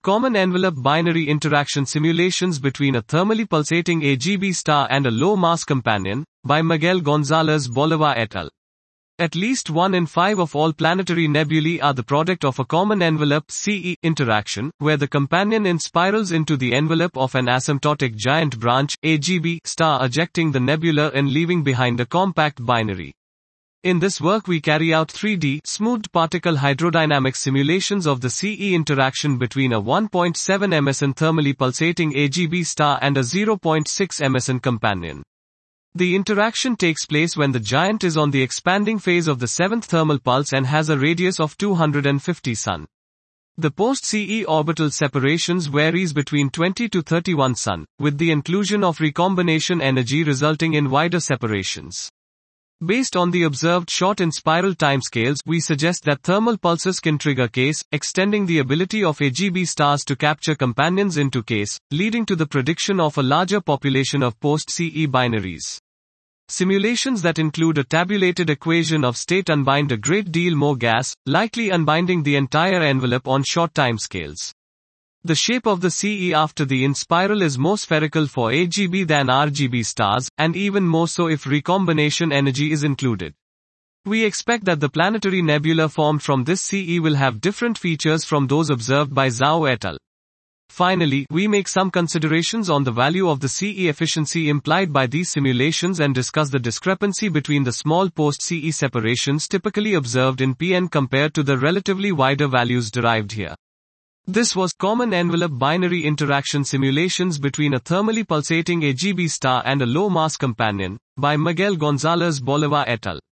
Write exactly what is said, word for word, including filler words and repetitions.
Common envelope binary interaction simulations between a thermally pulsating A G B star and a low-mass companion, by Miguel González Bolívar et al. At least one in five of all planetary nebulae are the product of a common envelope C E interaction, where the companion inspirals into the envelope of an asymptotic giant branch A G B star, ejecting the nebula and leaving behind a compact binary. In this work we carry out three D smoothed particle hydrodynamic simulations of the C E interaction between a one point seven meson thermally pulsating A G B star and a zero point six meson companion. The interaction takes place when the giant is on the expanding phase of the seventh thermal pulse and has a radius of two hundred fifty sun. The post-C E orbital separations varies between twenty to thirty-one sun, with the inclusion of recombination energy resulting in wider separations. Based on the observed short inspiral timescales, we suggest that thermal pulses can trigger case, extending the ability of A G B stars to capture companions into case, leading to the prediction of a larger population of post-C E binaries. Simulations that include a tabulated equation of state unbind a great deal more gas, likely unbinding the entire envelope on short timescales. The shape of the C E after the inspiral is more spherical for A G B than R G B stars, and even more so if recombination energy is included. We expect that the planetary nebula formed from this C E will have different features from those observed by Zhao et al. Finally, we make some considerations on the value of the C E efficiency implied by these simulations and discuss the discrepancy between the small post-C E separations typically observed in P N compared to the relatively wider values derived here. This was Common Envelope Binary Interaction Simulations between a thermally pulsating A G B star and a low-mass companion, by Miguel González Bolívar et al.